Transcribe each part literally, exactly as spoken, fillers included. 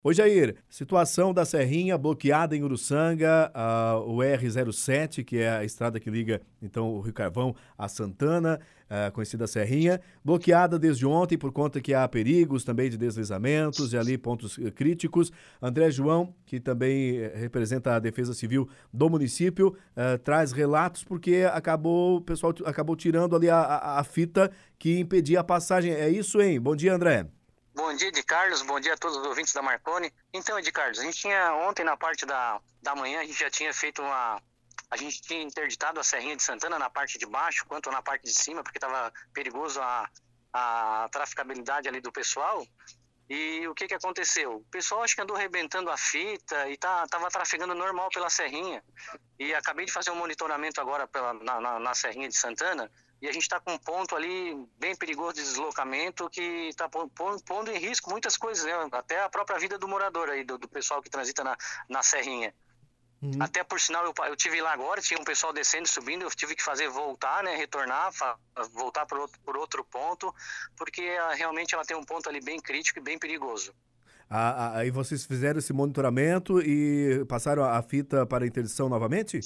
Oi, Jair. Situação da Serrinha bloqueada em Uruçanga, ah, o R zero sete, que é a estrada que liga então o Rio Carvão a Santana, ah, conhecida Serrinha, bloqueada desde ontem por conta que há perigos também de deslizamentos e ali pontos eh, críticos. André João, que também eh, representa a Defesa Civil do município, eh, traz relatos porque acabou, o pessoal t- acabou tirando ali a, a, a fita que impedia a passagem. É isso, hein? Bom dia, André. Bom dia, Ed Carlos. Bom dia a todos os ouvintes da Marconi. Então, Ed Carlos, a gente tinha ontem na parte da, da manhã, a gente já tinha feito uma. A gente tinha interditado a Serrinha de Santana na parte de baixo, quanto na parte de cima, porque estava perigoso a, a traficabilidade ali do pessoal. E o que que aconteceu? O pessoal acho que andou arrebentando a fita e tá, tava trafegando normal pela Serrinha. E acabei de fazer um monitoramento agora pela, na, na, na Serrinha de Santana. E a gente está com um ponto ali bem perigoso de deslocamento que está pondo em risco muitas coisas, né? Até a própria vida do morador aí, do, do pessoal que transita na, na Serrinha. Uhum. Até por sinal, eu, eu tive lá agora, tinha um pessoal descendo e subindo, eu tive que fazer voltar, né? Retornar, fa- voltar por outro, por outro ponto, porque ah, realmente ela tem um ponto ali bem crítico e bem perigoso. Ah, ah, aí vocês fizeram esse monitoramento e passaram a a fita para interdição novamente?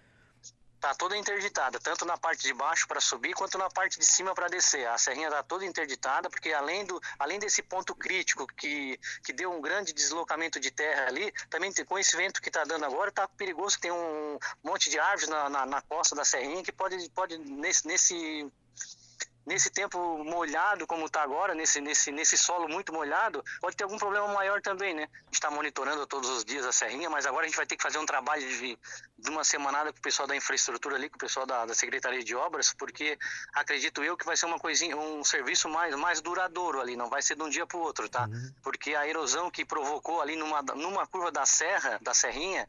Tá toda interditada, tanto na parte de baixo para subir, quanto na parte de cima para descer. A serrinha tá toda interditada, porque além, do, além desse ponto crítico que, que deu um grande deslocamento de terra ali, também tem- com esse vento que está dando agora, tá perigoso, tem um monte de árvores na, na, na costa da serrinha que pode, pode nesse, nesse nesse tempo molhado como está agora, nesse, nesse, nesse solo muito molhado, pode ter algum problema maior também, né? A gente está monitorando todos os dias a serrinha, mas agora a gente vai ter que fazer um trabalho de, de uma semanada com o pessoal da infraestrutura ali, com o pessoal da, da Secretaria de Obras, porque acredito eu que vai ser uma coisinha, um serviço mais, mais duradouro ali, não vai ser de um dia para o outro, tá? Uhum. Porque a erosão que provocou ali numa, numa curva da serra, da serrinha,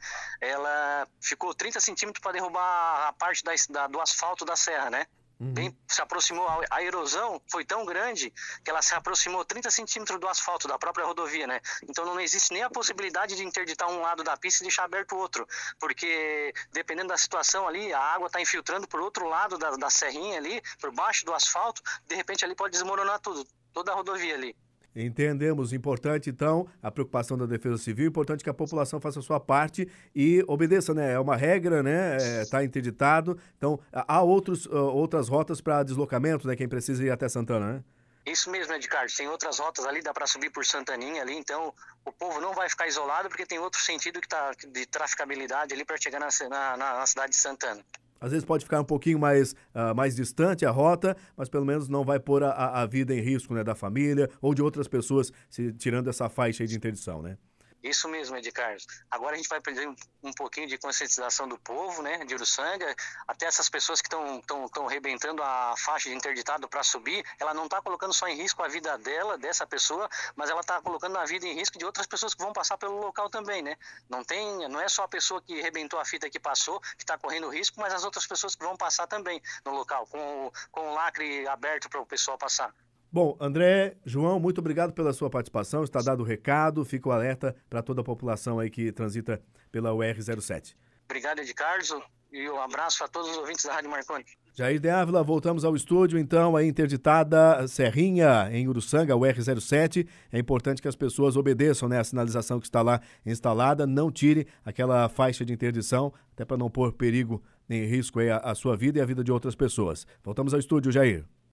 ela ficou trinta centímetros para derrubar a parte da, da, do asfalto da serra, né? Uhum. Bem, se aproximou, a, a erosão foi tão grande que ela se aproximou trinta centímetros do asfalto da própria rodovia, né? Então não existe nem a possibilidade de interditar um lado da pista e deixar aberto o outro, porque dependendo da situação ali, a água está infiltrando por outro lado da, da serrinha ali, por baixo do asfalto, de repente ali pode desmoronar tudo, toda a rodovia ali. Entendemos. Importante, então, a preocupação da Defesa Civil, importante que a população faça a sua parte e obedeça, né? É uma regra, né? Está interditado. Então, há outros, ah, outras rotas para deslocamento, né? Quem precisa ir até Santana, né? Isso mesmo, Ed Carlos, tem outras rotas ali, dá para subir por Santaninha ali, então o povo não vai ficar isolado porque tem outro sentido que tá de traficabilidade ali para chegar na, na, na cidade de Santana. Às vezes pode ficar um pouquinho mais, ah, mais distante a rota, mas pelo menos não vai pôr a, a a vida em risco, né, da família ou de outras pessoas se, tirando essa faixa aí de interdição, né? Isso mesmo, Ed Carlos. Agora a gente vai pedir um, um pouquinho de conscientização do povo, né, de Uruçanga, até essas pessoas que estão estão estão arrebentando a faixa de interditado para subir, ela não está colocando só em risco a vida dela, dessa pessoa, mas ela está colocando a vida em risco de outras pessoas que vão passar pelo local também, né? Não tem, não é só a pessoa que arrebentou a fita que passou que está correndo risco, mas as outras pessoas que vão passar também no local, com, o- com o lacre aberto para o pessoal passar. Bom, André, João, muito obrigado pela sua participação. Está dado o recado, fica o alerta para toda a população aí que transita pela U R zero sete. Obrigado, Ed Carlos, e um abraço a todos os ouvintes da Rádio Marconi. Jair de Ávila, voltamos ao estúdio, então, a interditada Serrinha, em Uruçanga, o R zero sete. É importante que as pessoas obedeçam, né, a sinalização que está lá instalada, não tire aquela faixa de interdição, até para não pôr perigo nem risco aí a, a sua vida e a vida de outras pessoas. Voltamos ao estúdio, Jair.